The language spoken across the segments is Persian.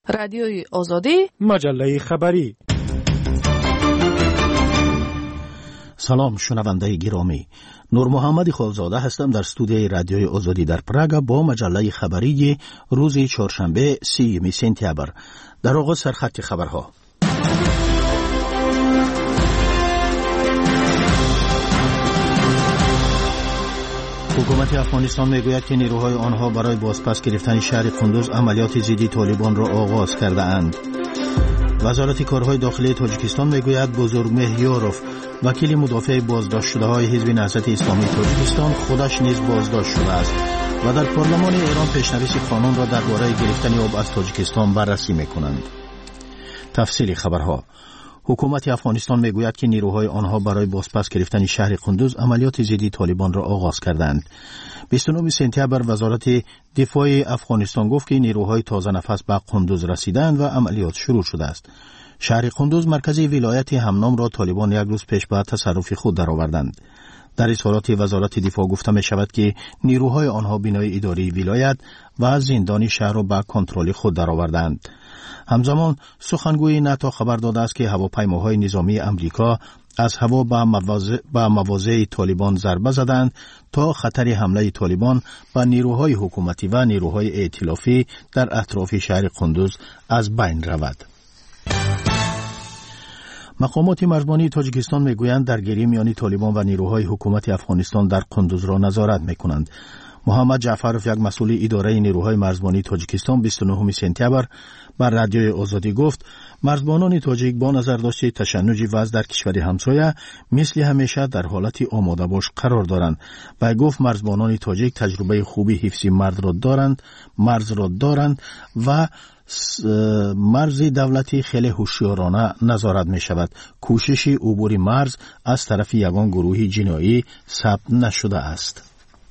رادیوی آزادی، مجله خبری. سلام شنونده گرامی، نور محمد خالزاده هستم در استودیوی رادیوی آزادی در پراگ با مجله خبری روز چهارشنبه 30 سپتامبر. در آغاز سرخط خبرها. حکومت افغانستان میگوید که نیروهای آنها برای بازپس گرفتن شهر قندوز عملیات ضد طالبان را آغاز کرده اند. وزارت کارهای داخلی تاجیکستان میگوید بزرگ مهیاروف، وکیل مدافع بازداشت شده های حزب نهضت اسلامی تاجیکستان، خودش نیز بازداشت شده است و در پارلمان ایران پیشنویس قانون را درباره گرفتن آب از تاجیکستان بررسی میکنند. تفصیل خبرها. حکومت افغانستان میگوید که نیروهای آنها برای بازپس گرفتن شهر قندوز عملیات ضد طالبان را آغاز کردند. 29 سپتامبر وزارت دفاع افغانستان گفت که نیروهای تازه نفس به قندوز رسیدند و عملیات شروع شده است. شهر قندوز مرکز ولایت همنام را طالبان یک روز پیش به تصرف خود درآوردند. در اظهارات وزارت دفاع گفته می شود که نیروهای آنها بنای اداری ولایت و زندان شهر را به کنترل خود درآوردند. همزمان سخنگوی ناتو خبر داده است که هواپیماهای نظامی امریکا از هوا به مواضع طالبان ضربه زدند تا خطر حمله طالبان به نیروهای حکومتی و نیروهای ائتلافی در اطراف شهر قندوز از بین رود. مقامات مرزبانی تاجیکستان میگویند درگیری میان طالبان و نیروهای حکومت افغانستان در قندوز را نظارت میکنند. محمد جعفرов، یک مسئول اداره نیروهای مرزبانی تاجیکستان، 29 سپتامبر بر رادیوی آزادی گفت مرزبانان تاجیک با نظر داشته تشنج وضع در کشور همسایه مثل همیشه در حالت آماده باش قرار دارند و گفت مرزبانان تاجیک تجربه خوبی حفظ مرز را دارند و مرز دولتی خیلی هوشیارانه نظارت می شود. کوشش عبور مرز از طرف یگان گروه جنایی ثبت نشده است.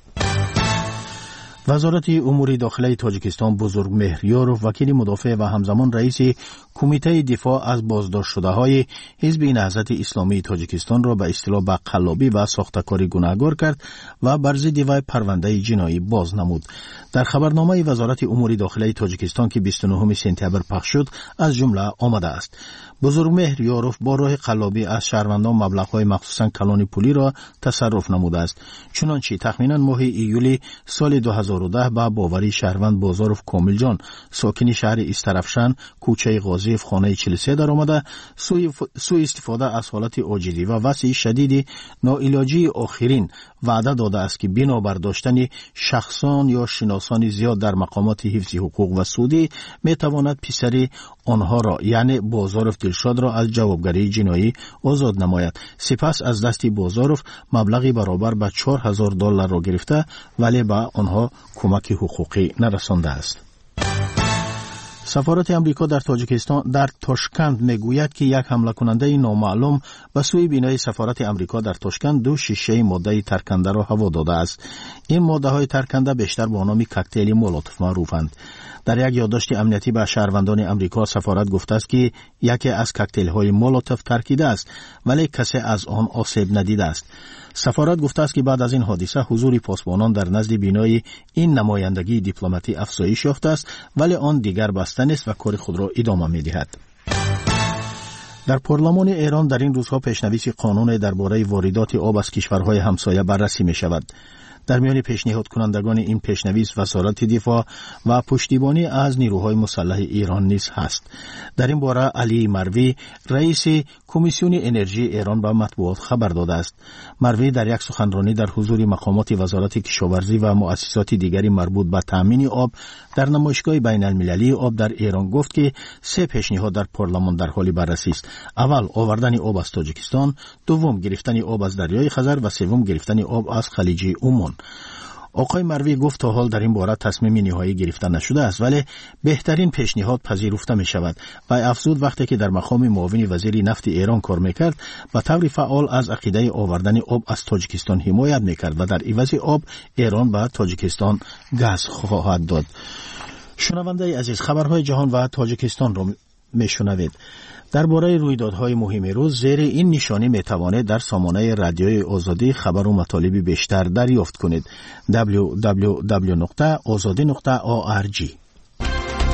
وزارت امور داخلی تاجیکستان بزرگ مهریاروف، وکیل مدافع و همزمان رئیس کمیته دفاع از بازداشت شده های حزب نهضت اسلامی تاجیکستان را به اصطلاح به قلابی و ساختکاری گناهکار کرد و بر ضد وی پرونده جنایی باز نمود. در خبرنامه وزارت امور داخلی تاجیکستان که 29 سپتامبر پخش شد از جمله آمده است بزرگ مهریاروف با راه قلابی از شهروندان مبلغ‌های مخصوصاً کلان پولی را تصرف نموده است. چنانچه تخمیناً ماه ایولی سال 2010 با باوری شهروند بازاروف کامل جان، ساکن شهر استرفشن، کوچه غازیف، خانه 43 در آمده، سوء استفاده از حالت عاجزی و وصی شدید ناعلاجی آخرین وعده داده است که بنابر داشتن شخصان یا شناسان زیاد در مقامات حفظ حقوق و سودی می تواند پسر آنها را یعنی بازاروف دلشاد را از جوابگری جنایی آزاد نماید. سپس از دست بازاروف مبلغی برابر به $4,000 را گرفته ولی به آنها کمک حقوقی نرسانده است. سفارت امریکا در تاجیکستان در تاشکند میگوید که یک حمله کننده نامعلوم به سوی بینای سفارت امریکا در تاشکند 2 شیشه ماده ترکنده را هوا داده است. این ماده های ترکنده بیشتر با نام کوکتل مولوتوف معروفند. در یک یادداشت امنیتی به شهروندان امریکا سفارت گفته است که یکی از کوکتل های مولوتوف ترکیده است ولی کسی از آن آسیب ندیده است. سفارت گفته است که بعد از این حادثه حضور پاسبانان در نزد بینای این نمایندگی دیپلماتی افزایش یافته است ولی آن دیگر بسته نیست و کار خود را ادامه می‌دهد. در پارلمان ایران در این روزها پیشنویس قانون درباره واردات آب از کشورهای همسایه بررسی می‌شود. در میان پیشنهاد کنندگان این پیشنویس وزارت دفاع و پشتیبانی از نیروهای مسلح ایران نیز هست. در این باره علی مروی، رئیس کمیسیون انرژی ایران به مطبوعات خبر داده است. مروی در یک سخنرانی در حضور مقامات وزارت کشاورزی و مؤسسات دیگری مربوط به تامین آب در نمایشگاه بین المللی آب در ایران گفت که 3 پیشنهاد در پارلمان در حال بررسی است. اول آوردن آب از تاجیکستان، دوم گرفتن آب از دریای خزر و سوم گرفتن آب از خلیج عمان. آقای مروی گفت تا حال در این باره تصمیم نهایی گرفته نشده است ولی بهترین پیشنهاد پذیرفته می شود و افزود وقتی که در مقام معاون وزیر نفت ایران کار میکرد به طور فعال از عقیده آوردن آب از تاجیکستان حمایت میکرد و در عوض آب ایران به تاجیکستان گاز خواهد داد. شنونده عزیز، خبرهای جهان و تاجیکستان را میشنوید. درباره رویدادهای مهم روز زیر این نشانی میتوانید در سامانه رادیوی آزادی خبر و مطالب بیشتر دریافت کنید. www.azadi.org.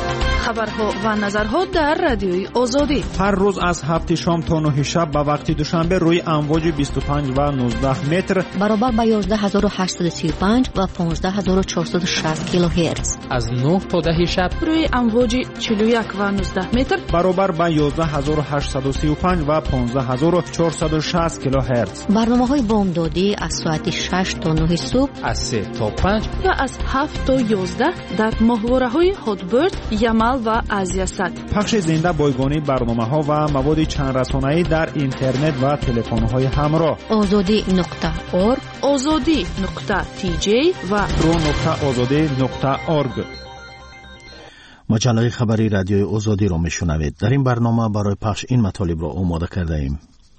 خبرها و نظرها در رادیوی آزادی. هر روز از 7 شام تا 9 شب به وقت دوشنبه روی امواج 25 و 19 متر برابر با 11835 و 15460 کیلوهرتز. از 9 تا 10 شب روی امواج 41 و 19 متر برابر با 11835 و 15460 کیلوهرتز. برنامه‌های بامدادی از ساعت 6 تا 9 صبح، از 3 تا 5 و از 7 تا 11 در ماهواره‌های هاتبرد، یمل و آزیاسات. پخش زنده بایگانی برنامه‌ها و مواد چند رسانه‌ای در اینترنت و تلفن‌های همراه. azadi.org، azadi.tj و pro.azadi.org. مجله خبری رادیوی آزادی را میشنوید. در این برنامه برای پخش این مطالب را آماده کرده ایم.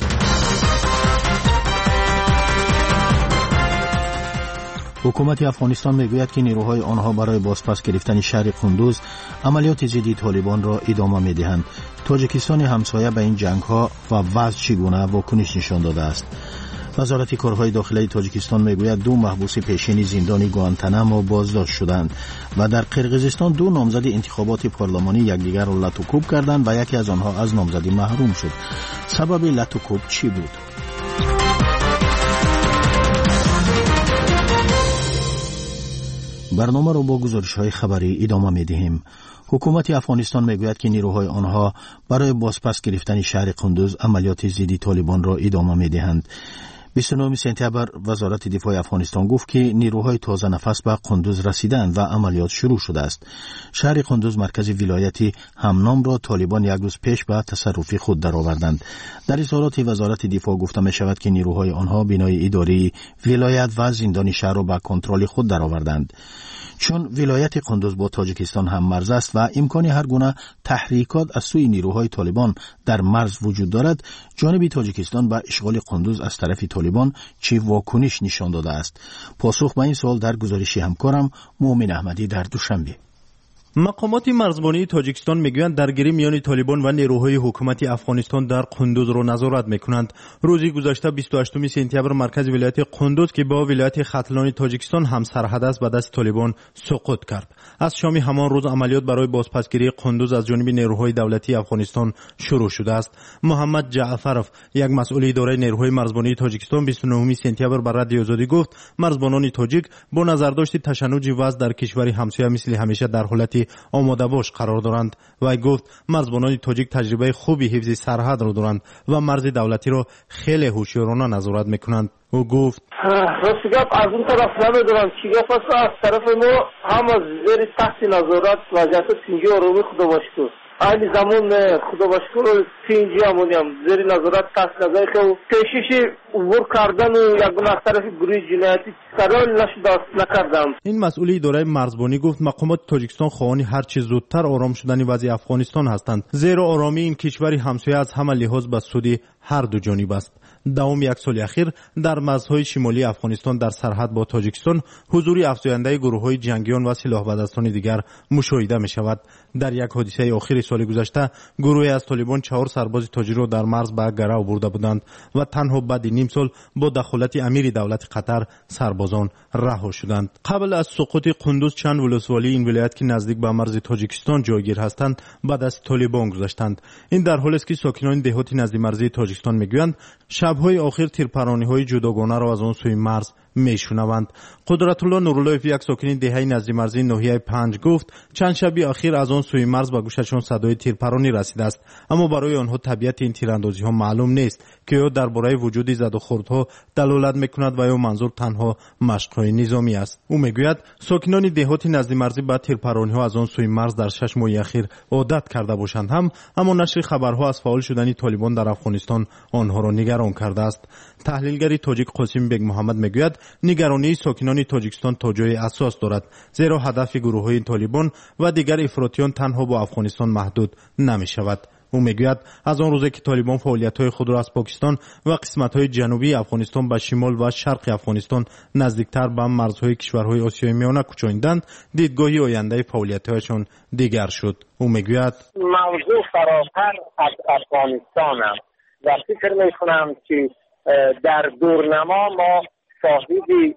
حکومت افغانستان میگوید که نیروهای آنها برای بازپس گرفتن شهر قندوز عملیات ضد طالبان را ادامه میدهند. تاجیکستان همسایه به این جنگ‌ها و وضع چگونه واکنش نشان داده است. وزارت کارهای داخلی تاجیکستان میگوید 2 محبوس پیشین زندان گوانتانامو بازداشت شدند و در قرقیزستان 2 نامزد انتخابات پارلمانی یکدیگر را لطوکوب کردند و یکی از آنها از نامزدی محروم شد. سبب لطوکوب چی بود؟ برنامه را با گزارش‌های خبری ادامه می‌دهیم. حکومت افغانستان میگوید که نیروهای آنها برای بازپس گرفتن شهر قندوز عملیات ضد طالبان را ادامه می‌دهند. 29 سپتامبر وزارت دفاع افغانستان گفت که نیروهای تازه نفس به قندوز رسیدند و عملیات شروع شده است. شهر قندوز مرکز ولایت همنام را طالبان یک روز پیش به تصرف خود درآوردند. در اظهارات وزارت دفاع گفته می شود که نیروهای آنها بنای اداری ولایت و زندان شهر را به کنترل خود درآوردند. چون ولایت قندوز با تاجیکستان هم مرز است و امکان هر گونه تحریکات از سوی نیروهای طالبان در مرز وجود دارد، جانب تاجیکستان به اشغال قندوز از طرف طالبان چه واکنش نشان داده است؟ پاسخ به این سوال در گزارش همکارم مومن احمدی در دوشنبه. مقامات مرزبانی تاجیکستان میگویند درگیری میان طالبان و نیروهای حکومت افغانستان در قندوز را نظارت میکنند. روزی گذشته 28 سپتامبر مرکز ولایت قندوز که با ولایت ختلان تاجیکستان هم سرحد است به دست طالبان سقوط کرد. از شام همان روز عملیات برای بازپسگیری قندوز از جانب نیروهای دولتی افغانستان شروع شده است. محمد جعفرов، یک مسئول اداره نیروهای مرزبانی تاجیکستان، 29 سپتامبر بر رادیو آزادی گفت مرزبانان تاجیک با نظرداشت تشنج وضع در کشور همسایه مثل همیشه در حالت آماده باش قرار دارند و گفت مرزبانان تاجیک تجربه خوبی حفظ سرحد را دارند و مرز دولتی را خیلی هوشیارانه نظارت میکنند. او گفت راستی گپ از اون طرف نمیدونم چی گپ است. از طرف ما هم از زیر تحت نظارت وضعیت سینجی آرامی خدا باشکر این زمان خدا باشکر سینجی همونیم زیر نظارت تحت نظر که پیشش عبور کردن و یک از طرف گروه جنایتی قرار نکردم. این مسئول اداره مرزبانی گفت مقامات تاجیکستان خواهان هر چه زودتر آرام شدن وضع افغانستان هستند، زیرا آرامی این کشور همسایه از همه لحاظ به سود هر دو جانب است. دوام یک سال اخیر در مرزهای شمالی افغانستان در سرحد با تاجیکستان حضور افزاینده گروه‌های جنگیان و سلاح بدستان دیگر مشاهده می شود. در یک حادثه آخر سال گذشته گروهی از طالبان 4 سرباز تاجیک را در مرز به گرو برده بودند و تنها بعد نیم سال با دخالت امیر دولت قطر سربازان رها شدند. قبل از سقوط قندوز چند ولسوالی این ولایت که نزدیک به مرز تاجیکستان جایگیر هستند بعد از طالبان گذشتند. این در حالی است که ساکنان دهات نزدیک مرزی تاجیکستان میگویند شب‌های آخر تیرپرانی‌های جداگانه را از آن سوی مرز میشنوند. قدرت الله نوراللهیف، یک ساکن دهه نزدیک مرزی ناحیه 5 گفت چند شبی اخیر از آن سوی مرز به گوششان صدای تیرپرانی رسیده است، اما برای آنها طبیعت این تیراندازی‌ها معلوم نیست که یا درباره وجود زد و خوردها دلالت میکند و یا منظور تنها مشق‌های نظامی است. او میگوید ساکنان دهات نزدیک مرزی به تیرپرانی‌ها از آن سوی مرز در 6 ماه اخیر عادت کرده باشند اما نشر خبرها از فعال شدن طالبان در افغانستان آنها را نگران کرده است. تحلیلگر تاجیک قاسم بیگ محمد میگوید نگرانی ساکنان تاجیکستان تا جای اساس دارد، زیرا هدف گروه‌های طالبان و دیگر افراطیان تنها با افغانستان محدود نمی شود. او میگوید از آن روزی که طالبان فعالیت‌های خود را از پاکستان و قسمت‌های جنوبی افغانستان به شمال و شرق افغانستان نزدیکتر به مرزهای کشورهای آسیای میانه کوچاندند، دیدگاهی آینده فعالیت‌هایشان دیگر شد. او میگوید موضوع فراتر از افغانستان است و فکر می‌کنم که در دورنما ما شاهد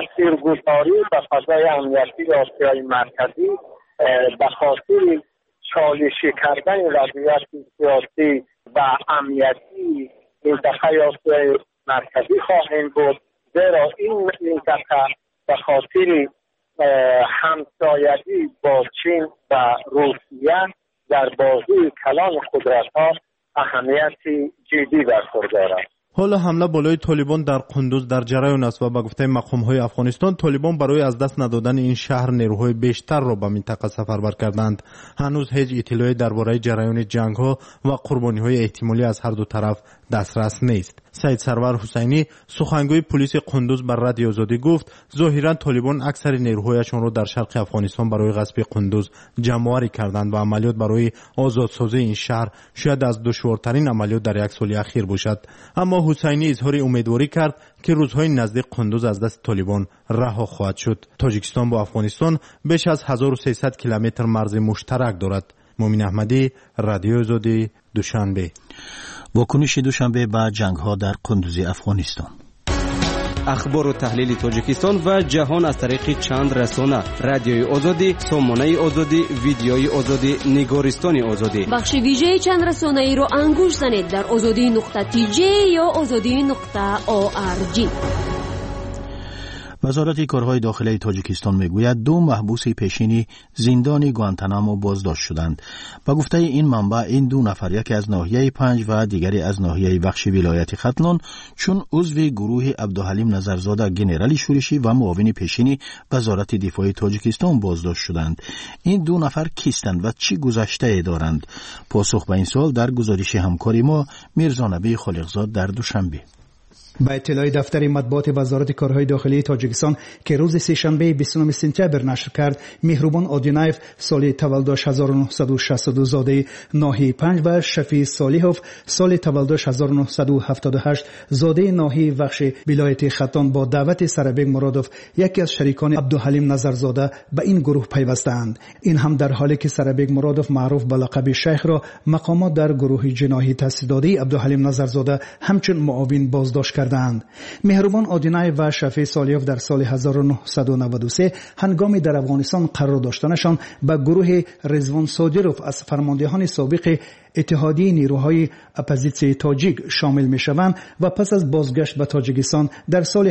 تاثیرگذاری و فضای امنیتی آسیای مرکزی به خاطر چالشی کردن وضعیت سیاسی و امنیتی منطقه آسیای مرکزی خواهند بود، زیرا این منطقه به خاطر همسایگی با چین و روسیه در بازی کلان قدرت‌ها اهمیت جدی برخوردارد. حالا حمله بالای طالبان در قندوز در جریان است و به گفته مقام‌های افغانستان طالبان برای از دست ندادن این شهر نیروهای بیشتر را به منطقه سفربر کردند. هنوز هیچ اطلاعی درباره جریان جنگ‌ها و قربانی‌های احتمالی از هر دو طرف دسترس نیست. سید سرور حسینی سخنگوی پلیس قندوز بر رادیو آزادی گفت ظاهراً طالبان اکثر نیروهایشان را در شرق افغانستان برای غصب قندوز جمع‌آوری کردند و عملیات برای آزادسازی این شهر شاید از دشوارترین عملیات در یک سال اخیر باشد. اما حسینی اظهار امیدواری کرد که روزهای نزدیک قندوز از دست طالبان رها خواهد شد. تاجیکستان با افغانستان بیش از 1300 کیلومتر مرز مشترک دارد. مومن احمدی، رادیو آزادی، دوشنبه. واکنش دوشنبه به جنگ‌ها در قندوز افغانستان. اخبار و تحلیل تاجیکستان و جهان از طریق چند رسانه: رادیوی آزادی، سامانه آزادی، ویدیوی آزادی، نگارستان آزادی. بخش ویژه چند رسانه ای رو انگوش زنید در azadi.tj یا azadi.org. وزارت کارهای داخلی تاجیکستان میگوید 2 محبوس پیشینی زندان گوانتانامو بازداشت شدند. با گفته این منبع این 2 نفر، یکی از ناحیه 5 و دیگری از ناحیه بخش ولایت ختلان، چون عضو گروه عبدالحلیم نظرزاده گنرال شورشی و معاون پیشینی وزارت دفاع تاجیکستان بازداشت شدند. این 2 نفر کیستند و چی گذشته دارند؟ پاسخ به این سوال در گزارش همکاری ما میرزا نبی خالقزاد در دوشنبه. با اطلاع دفتر مطبوعات وزارت کارهای داخلی تاجیکستان که روز سه‌شنبه 29 سپتامبر نشر کرد، مهربان آدینایف سال تولدش 1962 زاده ناحیه 5 و شفیع صالحوف سال تولدش 1978 زاده ناحیه بخش ولایت ختان با دعوت سربگ مرادوف، یکی از شریکان عبدالحلیم نظرزاده، به این گروه پیوستند. این هم در حالی که سربگ مرادوف معروف به لقب شیخ را مقامات در گروه جناحی تصدیداده عبدالحلیم نظرزاده همچون معاون بازداشت کردند. مهربان آدینای و شفیع صالحوف در سال 1993 هنگامی در افغانستان قرار داشتنشان به گروه رضوان صادروف از فرماندهان سابق اتحادیه نیروهای اپوزیسیون تاجیک شامل می شوند و پس از بازگشت به تاجیکستان در سال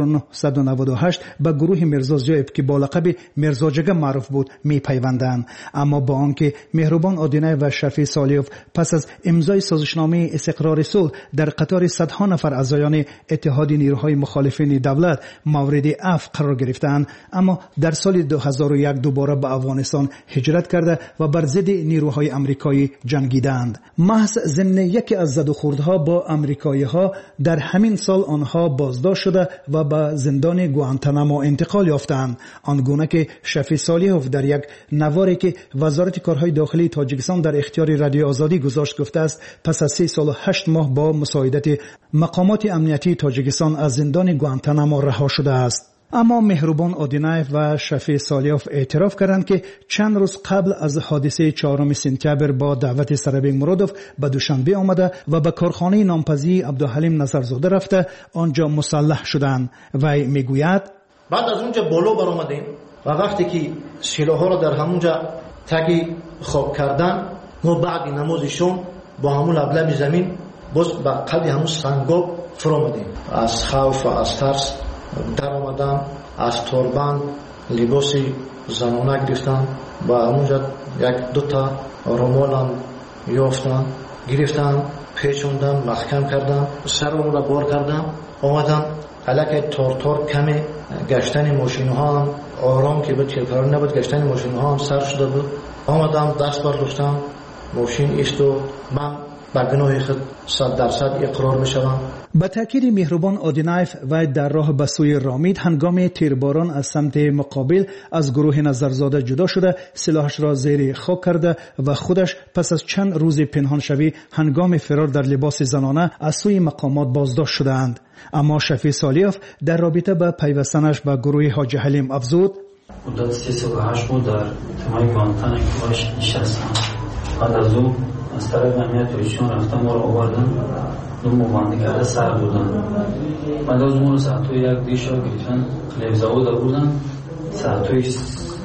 1998 به گروه میرزا زیایب که با لقب میرزا جگه معروف بود می پیوندند. اما با آنکه مهربان آدینای و شفیع صالحوف پس از امضای سازشنامه استقرار صلح در قطار صدها نفر اعضایان اتحادیه نیروهای مخالفین دولت مورد عفو قرار گرفتند، اما در سال 2001 دوباره به افغانستان هجرت کرده و بر ضد نیروهای آمریکایی جنگیدند. محض ضمن یکی از زد و خوردها با آمریکایی‌ها در همین سال آنها بازداشت شده و به زندان گوانتانامو انتقال یافتند. آنگونه که شفیع صالحوف در یک نواری که وزارت کارهای داخلی تاجیکستان در اختیار رادیو آزادی گذاشت گفته است پس از 3 سال و 8 ماه با مساعدت مقامات امنیتی تاجیکستان از زندان گوانتانامو رها شده است. اما مهربان آدینایف و شفیع صالحوف اعتراف کردند که چند روز قبل از حادثه 4 سپتامبر با دعوت سربگ مرادوف به دوشنبه آمده و به کارخانه نامپذیر عبدالحلیم نظرزاده رفته آنجا مسلح شدند. وی میگوید بعد از اونجا بالا برآمدیم و وقتی که سلاح‌ها را در همونجا تگی خواب کردن، ما بعد نماز شام با همون لب زمین باز به قد همون سنگاب فرامدیم. از خوف و از ترس در آمدم، از توربند لباسی زنانه گرفتم و اونجا 1-2 تا رومالم یافتم، گرفتم، پیچوندم، محکم کردم، سرم را بار کردم، آمدم الک تار کمی گشتن ماشین ها هم آرام که بود، کار نبود، گشتن ماشین ها هم سر شده بود. آمدم دست برداشتم، ماشین ایستو، من با گناه خود 100% اقرار میشوم. با تاکید مهربان آدینایف و در راه به سوی رامید هنگام تیرباران از سمت مقابل از گروه نظرزاده جدا شده سلاحش را زیر خاک کرده و خودش پس از چند روز پنهان شوی هنگام فرار در لباس زنانه از سوی مقامات بازداشت شدند. اما شفیع صالحوف در رابطه با پیوستنش به گروه حاجی حلیم افزود مدت 3 سال و 8 ماه در تمام گوانتانامو نشستم. بعد از اون از طرف امنیت ایشون رفتم ما رو آوردن، دو مبانده کرده سر بودن. بعد از اون ساعتوی 1 دیشا گرفتن خلیب زود آوردن، ساعتوی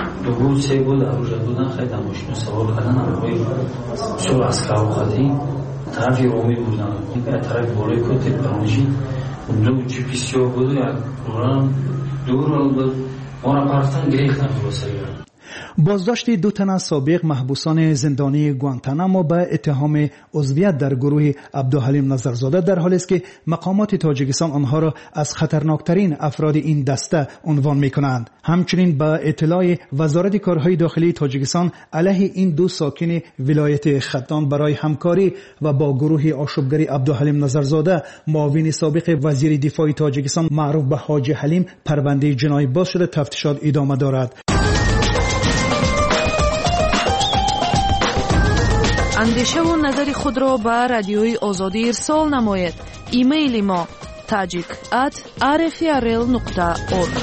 2 3 بود در روز بودن خیلی مشکل سوال کردن آقای شو از کاوخاتی طرفی رومی بودن یک طرف بالای کوت پرونجی دو چیپیسیو بود یک ران دور بود ما را پرتن گریختن واسه بازداشت 2 تن از سابق محبوسان زندانی گوانتانامو به اتهام عضویت در گروه عبدالحلیم نظرزاده در حالی است که مقامات تاجیکستان آنها را از خطرناکترین افراد این دسته عنوان می‌کنند. همچنین به اطلاع وزارت کارهای داخلی تاجیکستان علیه این 2 ساکن ولایت ختان برای همکاری و با گروه آشوبگری عبدالحلیم نظرزاده معاون سابق وزیر دفاع تاجیکستان معروف به حاجی حلیم پرونده جنایی باز شده تفتیشات ادامه دارد. اندیشه و نظر خود را به رادیوی آزادی ارسال نمایید. ایمیل ما tajik@rfrl.org.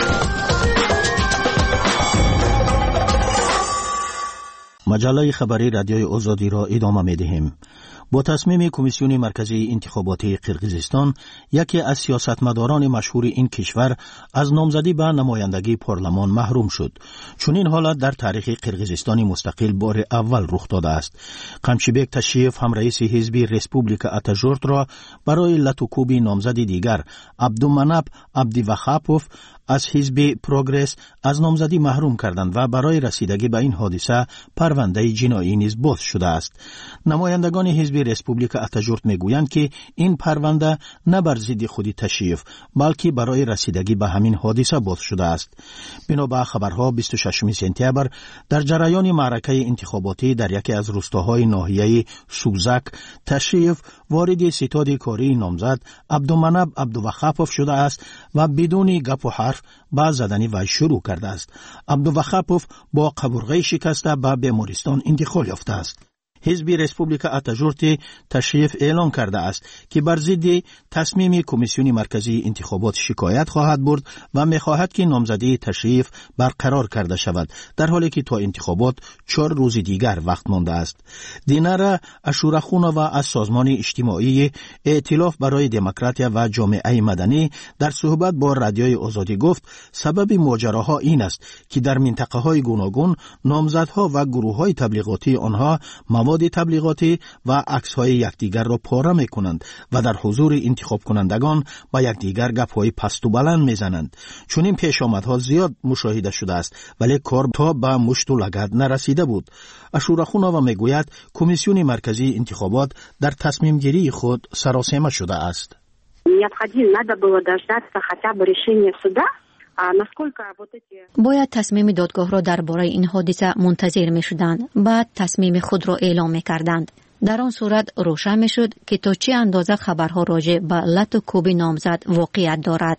مجله خبری رادیوی آزادی را ادامه می‌دهیم. با تصمیم کمیسیون مرکزی انتخاباتی قرقیزستان، یکی از سیاستمداران مشهور این کشور از نامزدی به نمایندگی پارلمان محروم شد. چون این حالت در تاریخ قرقیزستان مستقل بار اول رخ داده است. قمشیبک تشیف هم رئیس حزب رسپوبلیکا اتاجورت را برای لطوکوب نامزد دیگر عبدالمناب عبدیوخاپوف از حزب پروگرس از نامزدی محروم کردند و برای رسیدگی به این حادثه پرونده جنایی نیز باز شده است. نمایندگان حزب رسپوبلیکا اتاجورت میگویند که این پرونده نه بر ضد خود تشیف بلکه برای رسیدگی به همین حادثه باز شده است. بنابر خبرها 26 سپتامبر در جریان معرکه انتخاباتی در یکی از روستاهای ناحیه سوزک تشیف وارد ستاد کاری نامزد عبدالمناب عبدوخاپوف شده است و بدون گپ و حرف با زدن وی شروع کرده است. عبدوخاپوف با قبرغه شکسته به بیمارستان انتقال یافته است. حزب رسپوبلیکا اتاجورت تشریف اعلان کرده است که بر ضد تصمیم کمیسیون مرکزی انتخابات شکایت خواهد برد و می‌خواهد که نامزدی تشریف برقرار کرده شود، در حالی که تا انتخابات 4 روز دیگر وقت مانده است. دینارا اشورخونووا از سازمان اجتماعی ائتلاف برای دموکراتیا و جامعه مدنی در صحبت با رادیوی آزادی گفت سبب ماجراها این است که در منطقه‌های گوناگون نامزدها و گروه‌های تبلیغاتی آنها مواد تبلیغاتی و عکس‌های یکدیگر را پاره می‌کنند و در حضور انتخاب کنندگان با یکدیگر گپ‌های پست و بلند می‌زنند. چون این پیشامدها زیاد مشاهده شده است ولی کار تا به مشت و لگد نرسیده بود. اشورخونووا میگوید کمیسیون مرکزی انتخابات در تصمیم گیری خود سراسیمه شده است. Надо было дождаться хотя бы решения суда. باید تصمیم دادگاه را درباره این حادثه منتظر می شدند. بعد تصمیم خود را اعلام می کردند. در آن صورت روشن می شد که تا چه اندازه خبرها راجع به لطوکوب نامزد واقعیت دارد.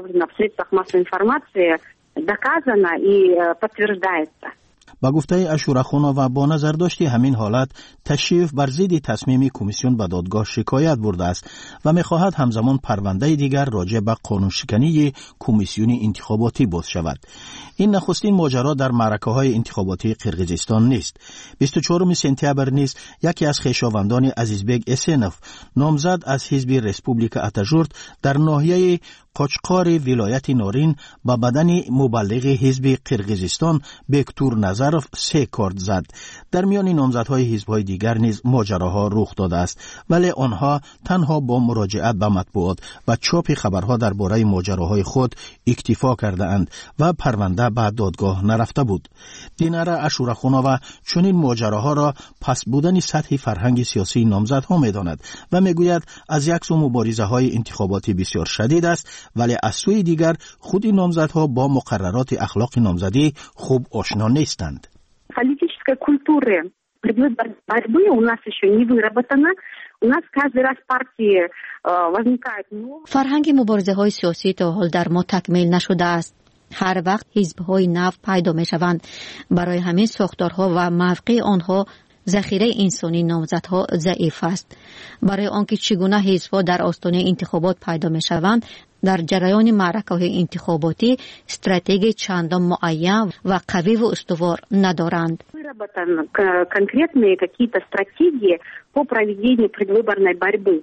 با گفته اشورخونووا با نظر داشتی همین حالت تشریف بر ضد تصمیم کمیسیون به دادگاه شکایت برده است و می‌خواهد همزمان پرونده دیگر راجع به قانون شکنی کمیسیون انتخاباتی باز شود. این نخستین ماجرا در معرکه‌های انتخاباتی قرقیزستان نیست. 24 سپتامبر نیز یکی از خویشاوندان عزیزبگ اسنف نامزد از حزب رسپوبلیکا اتاجورت در ناحیه قاچقار ولایت نارین با بدن مبلغ حزب قرقیزستان بکتور نظرف 3 کارت زد. در میان نامزدهای حزب‌های دیگر نیز ماجراها رخ داده است ولی آنها تنها با مراجعت به مطبوعات و چاپ خبرها درباره ماجراهای خود اکتفا کرده اند و پرونده به دادگاه نرفته بود. دینارا اشورخونووا چنین ماجراها را پس بودن سطح فرهنگ سیاسی نامزدها می‌داند و میگوید از یک سو مبارزه‌های انتخاباتی بسیار شدید است ولی از سوی دیگر خود نامزدها با مقررات اخلاق نامزدی خوب آشنا نیستند. Политическая культура предвыборной борьбы у нас еще не выработана. У нас каждый раз партии возникают новые. فرهنگ مبارزه‌های سیاسی تا حال در ما تکمیل نشده است. هر وقت حزب‌های نو پیدا می‌شوند. برای همین ساختارها و موقع آنها ذخیره انسانی نامزدها ضعیف است. برای آنکه چگونه حزب‌ها در آستانه انتخابات پیدا می‌شوند، در جریان معرکه‌های انتخاباتی استراتژی چندان معین و قوی و استوار ندارند. Конкретные какие-то стратегии по проведению предвыборной борьбы.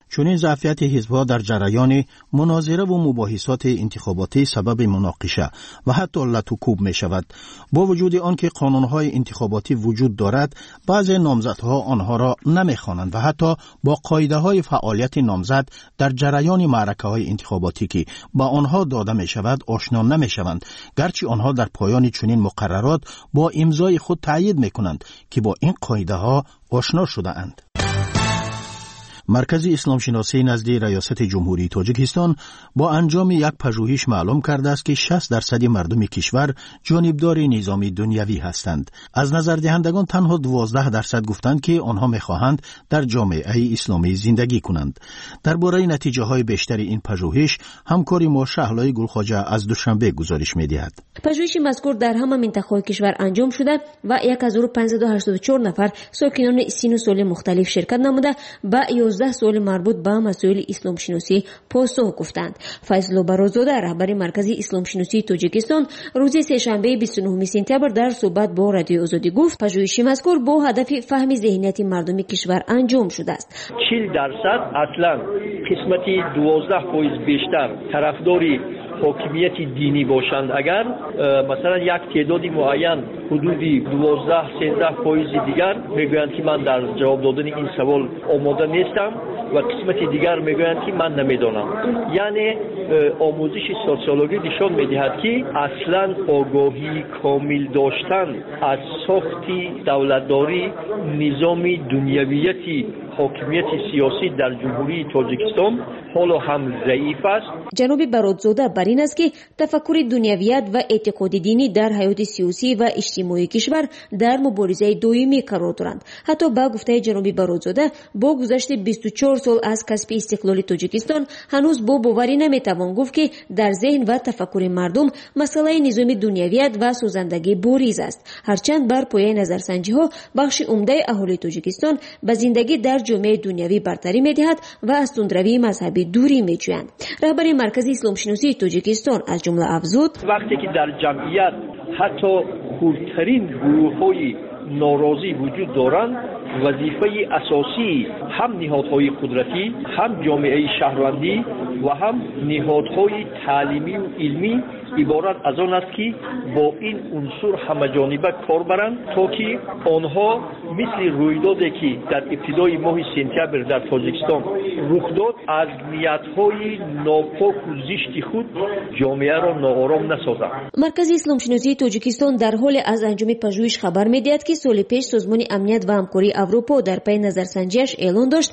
چنین ضعفیت حزب‌ها در جریان مناظره و مباحثات انتخاباتی سبب مناقشه و حتی لطوکوب می شود. با وجود آنکه قانون‌های انتخاباتی وجود دارد، بعضی نامزدها آنها را نمی‌خوانند و حتی با قاعده‌های فعالیت نامزد در جریان معرکه‌های انتخاباتی که با آنها داده می‌شود آشنا نمی‌شوند، گرچه آنها در پایان چنین مقررات با امضای خود تأیید می‌کنند که با این قاعده‌ها آشنا شده‌اند. مرکز اسلام شناسی نزد ریاست جمهوری تاجیکستان با انجام یک پژوهش معلوم کرده است که 60% مردم کشور جانبدار نظام دنیوی هستند. از نظر دهندگان تنها 12% گفتند که آنها می‌خواهند در جامعه اسلامی زندگی کنند. درباره نتیجه های بیشتر این پژوهش همکار ما شهلای گلخواجه از دوشنبه گزارش می‌دهد. پژوهش مذکور در همه منطقه‌های کشور انجام شده و 1584 نفر ساکنان سین و سال مختلف شرکت نموده و 11 سوال مربوط به مسائل اسلام شناسی پاسخ گفتند. فیصل برازاده رهبر مرکز اسلام شناسی تاجیکستان روز سه‌شنبه 29 سپتامبر در صحبت با رادیو آزادی گفت پژوهش مذکور با هدف فهم ذهنیت مردم کشور انجام شده است. 40% اصلا قسمتی 12% بیشتر طرفداری حاکمیت دینی باشند. اگر مثلا یک تعداد معین حدودی 12-13% دیگر میگویند که من در جواب دادن این سوال آماده نیستم و قسمت دیگر میگویند که من نمیدانم. یعنی آموزش سوسیولوژی نشان میدهد که اصلا آگاهی کامل داشتن از ساخت دولتداری نظام دنیویتی حاکمیت سیاسی در جمهوری تاجیکستان حالا هم ضعیف است. جناب برادزاده بر این است که تفکر دنیویت و اعتقاد دینی در حیات سیاسی و اجتماعی کشور در مبارزه دائمی قرار دارند. حتی با گفته جناب برادزاده با گذشت 24 سال از کسب استقلال تاجیکستان هنوز با باوری نمیتوان گفت که در ذهن و تفکر مردم مسئله نظام دنیویت و سازندگی بوریز است. هرچند بر پایه نظرسنجی ها بخش عمده اهالی تاجیکستان به زندگی در جامعه دنیوی برتری می‌دهد و از تندروی مذهبی دوری می‌جویند. رهبر مرکز اسلام شناسی تاجیکستان از جمله افزود وقتی که در جمعیت حتی خردترین گروه‌های ناراضی وجود دارند، وظیفه اساسی هم نهادهای قدرتی، هم جامعه شهروندی و هم نهادهای تعلیمی و علمی عبارت از آن است که با این عنصر همه‌جانبه کار برند تا که آنها مثل رویدادی که در ابتدای ماه سپتامبر در تاجیکستان رخ داد از نیت‌های ناپاک و زشت خود جامعه را ناآرام نسازند. مرکز اسلام شناسی تاجیکستان در حال از انجام پژوهش خبر می‌دهد که سال پیش سازمان امنیت و همکاری اروپا در پی نظرسنجیش اعلان داشت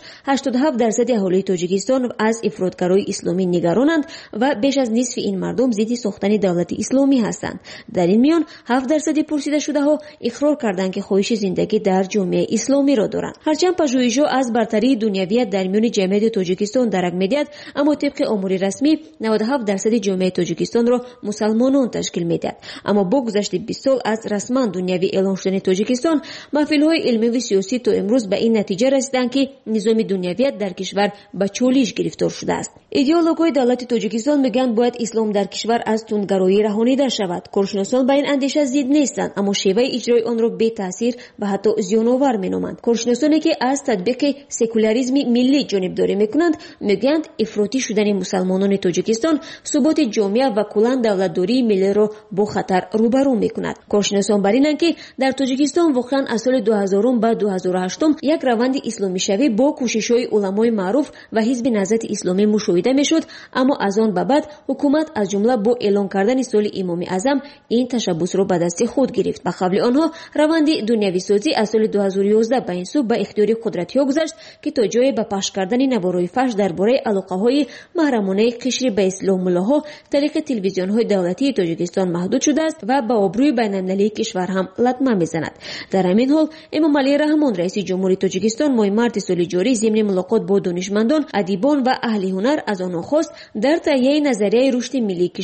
87% اهالی تاجیکستان از افراطگرای اسلامی نگرانند و بیش از نصف این مردم ضد ساختن دولت اسلامی هستند. در این میان 7% پرسیده شده ها اقرار کردند که خواهش زندگی در جامعه اسلامی را دارند. هرچند پژوهش‌ها از برتری دنیویت در میان جامعه تاجیکستان درک می‌دهد، اما طبق امور رسمی 97% جامعه تاجیکستان را مسلمانان تشکیل می‌دهد. اما با گذشت 20 سال از رسما دنیوی اعلان شدن تاجیکستان، محفل‌های علمی و سیاسی تا امروز به این نتیجه رسیدند که نظام دنیویت در کشور به چالش گرفتار شده است. ایدئولوژهای دولت تاجیکستان میگن باید اسلام در کشور از تندگرایی رهانیده شود. کارشناسان به این اندیشه ضد نیستند، اما شیوه اجرای آن را بی تاثیر و حتی زیان‌آور مینامند. کارشناسانی که از تطبیق سکولاریسم ملی جانبداری میکنند میگویند افراطی شدن مسلمانان تاجیکستان ثبات جامعه و کلاً دولتداری ملی را با خطر روبرو میکند. کارشناسان بر اینند که در تاجیکستان واقعا از سال 2000 به 2008 یک روند اسلامی شوی با کوشش‌های علمای معروف و حزب نهضت اسلامی مشاهده میشد، اما از آن به بعد حکومت از جمله با اعلان کردن سال امام اعظم این تشبث را به دست خود گرفت. به قبل آنها روند دنیوی سازی از سال 2011 به این سو به اختیار قدرتی‌ها گذشت که تا جای به پخش کردن نوارهای فحش درباره علاقه‌های محرمانه قشر به اسلام ملاها طریق تلویزیون‌های دولتی تاجیکستان محدود شده است و به آبروی بین‌المللی کشور هم لطمه می‌زند. در همین حال امام علی رحمان رئیس جمهوری تاجیکستان ماه مارس سال جاری ضمن ملاقات با دانشمندان، ادیبان و اهل هنر از آنها خواست در تهیه نظریه رشد ملی کشور تا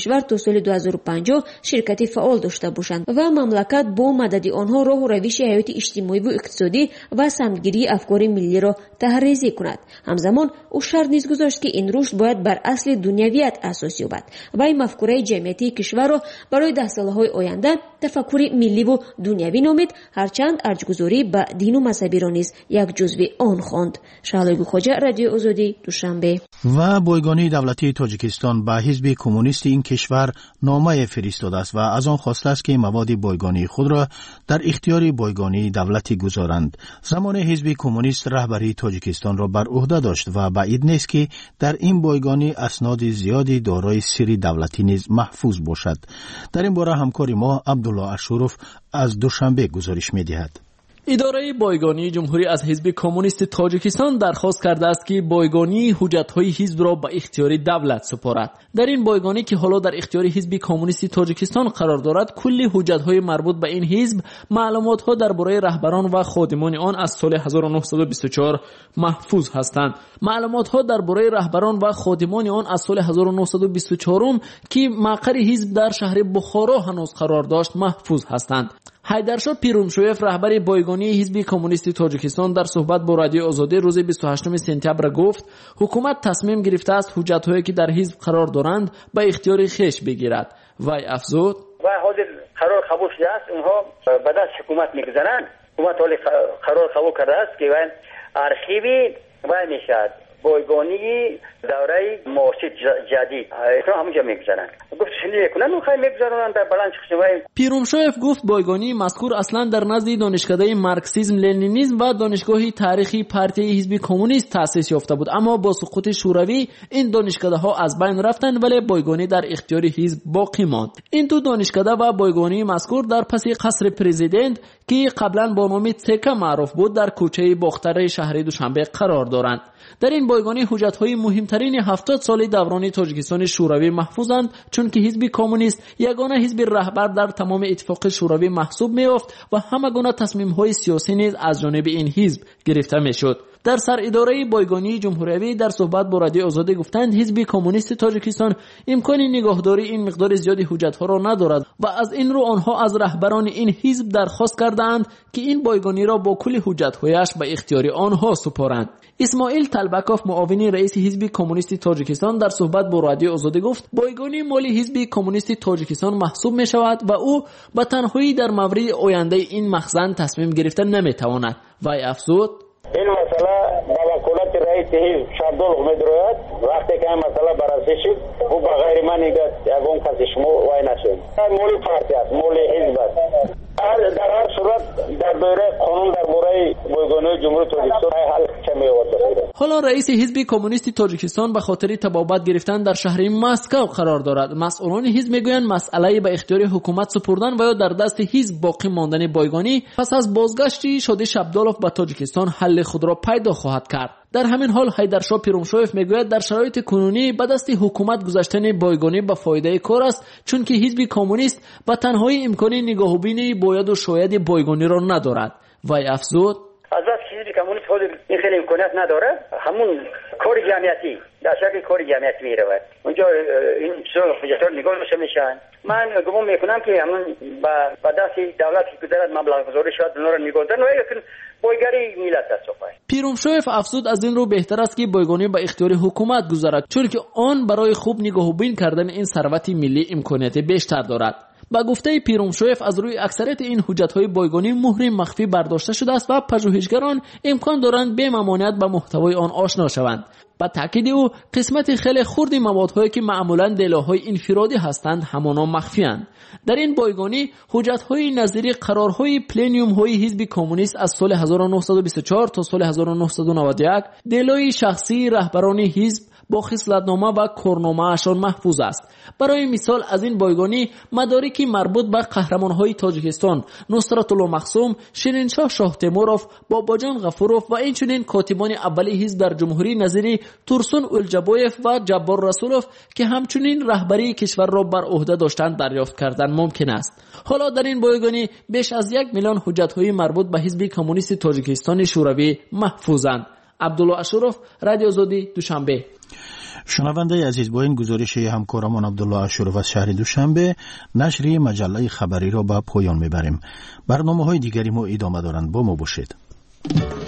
соли 2050 ширкати фаъол дошта бошанд ва мамлакат бо мадади онҳо роҳу равиши ҳаёти иҷтимоиву иқтисодӣ ва самтгирии афкори миллиро таҳрризӣ кунад. ҳамзамон ӯ шарт низ гузошт ки ин рушд бояд бар асли дунявият асос ёбад. вай мафкураи ҷамъиятии кишварро барои даҳсолаҳои оянда тафаккури милливу дунявӣ номид, ҳарчанд арҷгузорӣ ба дину мазҳабиро низ як ҷузви он хонд. шаҳлои хоҷа, радиои озодӣ, душанбе. و بایگانی دولتی تاجیکستان به حزب کمونیست این کشور نامه فرستاده است و از آن خواسته است که مواد بایگانی خود را در اختیار بایگانی دولتی گذارند. زمان حزب کمونیست رهبری تاجیکستان را بر عهده داشت و بعید نیست که در این بایگانی اسناد زیادی دارای سری دولتی نیز محفوظ باشد. در این باره همکار ما عبدالله اشرف از دوشنبه گزارش می‌دهد. اداره بایگانی جمهوری از حزب کمونیست تاجیکستان درخواست کرده است که بایگانی حجت‌های حزب را به اختیار دولت سپارد. در این بایگانی که حالا در اختیار حزب کمونیست تاجیکستان قرار دارد، کلی حجت‌های مربوط به این حزب، معلومات‌ها درباره رهبران و خادمان آن از سال 1924 محفوظ هستند. معلومات‌ها درباره رهبران و خادمان آن از سال 1924 که مقر حزب در شهر بخارا هنوز قرار داشت محفوظ هستند. حیدرشاه پیرومشویف رهبر بایگانی حزب کمونیست تاجیکستان در صحبت با رادیو آزادی روز 28 سپتامبر گفت حکومت تصمیم گرفته است حجت‌هایی که در حزب قرار دارند به اختیار خویش بگیرد. وی افزود و حاضر قرار قبول شده است، اونها به دست حکومت میگذارند. حکومت حالی قرار قبول کرده است که ارشیوی و میشد بایگانی دوره معاصر جدید اینا همونجا میگذارن. گفت شنیده کنن اون خیلی میگذارن در بلند شخصی. پیرومشویف گفت بایگانی مذکور اصلا در نزد دانشکده مارکسیسم لنینیسم و دانشگاه تاریخی پارتی حزب کمونیست تأسیس یافته بود، اما با سقوط شوروی این دانشکده ها از بین رفتند ولی بایگانی در اختیار حزب باقی ماند. این دو دانشکده و بایگانی مذکور در پس قصر پرزیدنت که قبلا با نام تکه معروف بود در کوچه باختر شهر دوشنبه قرار دارند. در این بایگانی حجت‌های مهمترین 70 ساله دوران تاجیکستان شوروی محفوظند، چون که حزب کمونیست یگانه حزب رهبر در تمام اتفاق شوروی محسوب می‌یافت و همه گونه تصمیم‌های سیاسی نیز از جانب این حزب گرفته می‌شد. در سر اداره بایگانی جمهوری در صحبت با رادیو آزادی گفتند حزب کمونیست تاجیکستان امکان نگهداری این مقدار زیادی حجت‌ها را ندارد و از این رو آنها از رهبران این حزب درخواست کردند که این بایگانی را با کل حجت‌هایش به اختیار آنها سپارند. اسماعیل طلبکوف معاون رئیس حزب کمونیست تاجیکستان در صحبت با رادیو آزادی گفت بایگانی مالی حزب کمونیست تاجیکستان محسوب می شود و او به تنهایی در مورد آینده این مخزن تصمیم گرفتن نمی تواند. وی افزود این مسئله با وکالت رئیس حزب شابدال احمد رویت وقتی که این مسئله بررسی شد او به غیر من یگان کسی شما وای نشد. مولی پارتی است، مولی حزب است. در هر صورت در دوره قانون درباره بایگانی جمهوری تاجیکستان حل چه می‌آورد. حالا رئیس حزب کمونیست تاجیکستان به خاطر تبابت گرفتن در شهر مسکو قرار دارد. مسئولان حزب میگویند مسئله به اختیار حکومت سپردن و یا در دست حزب باقی ماندن بایگانی پس از بازگشت شادی شابدالوف به تاجیکستان حل خود را پیدا خواهد کرد. در همین حال حیدرشاه پیرومشویف میگوید در شرایط کنونی به دست حکومت گذاشتن بایگانی به فایده کار است، چون که حزب کمونیست به تنهایی امکان نگاهبینی باید و شاید بایگانی را ندارد. وی افزود از از حزب کمونیست خود این خیلی امکانیت نداره، همون کار جمعیتی در شکل کار جمعیتی میرود اونجا این حجت‌ها نگاه میشن. من گمان میکنم که همون با دست دولت که گذارد مبلغ گذاری شاید اونا را نگاه دارن، لیکن بایگانی ملت است. پیرومشویف افزود از این رو بهتر است که بایگانی به اختیار حکومت گذارد، چون که آن برای خوب نگاهبین کردن این ثروت ملی امکانیت بیشتر دارد. با گفته پیرومشویف از روی اکثریت این حجت‌های بایگانی مهر مخفی برداشته شده است و پژوهشگران امکان دارند به ممانعت به محتوای آن آشنا شوند. با تاکید او قسمت خیلی خردی موادهایی که معمولاً دیلاهای انفرادی هستند همانا مخفی‌اند. در این بایگانی حجت‌های نظیری قرارهای پلنیوم‌های حزب کمونیست از سال 1924 تا سال 1991 دیلای شخصی رهبران حزب با خصلتنامه و کارنامه اشان محفوظ است. برای مثال از این بایگانی مدارکی مربوط به قهرمان‌های تاجیکستان نصرت الله مخصوم، شیرینشاه شاه تیموروف، باباجان غفوروف و اینچنین کاتبان اولی حزب در جمهوری نظیری تورسون اولجابویف و جبار رسولوف که همچنین رهبری کشور را بر عهده داشتند دریافت کردن ممکن است. حالا در این بایگانی بیش از 1 میلیون حجت‌های مربوط به حزب کمونیست تاجیکستان شوروی محفوظند. عبدالله اشرف، رادیو آزادی، دوشنبه. شنونده عزیز، با این گزارش همکارمان عبدالله اشرف از شهر دوشنبه نشر مجله خبری را به پایان میبریم. برنامه‌های دیگری ما ادامه دارند، با ما باشید.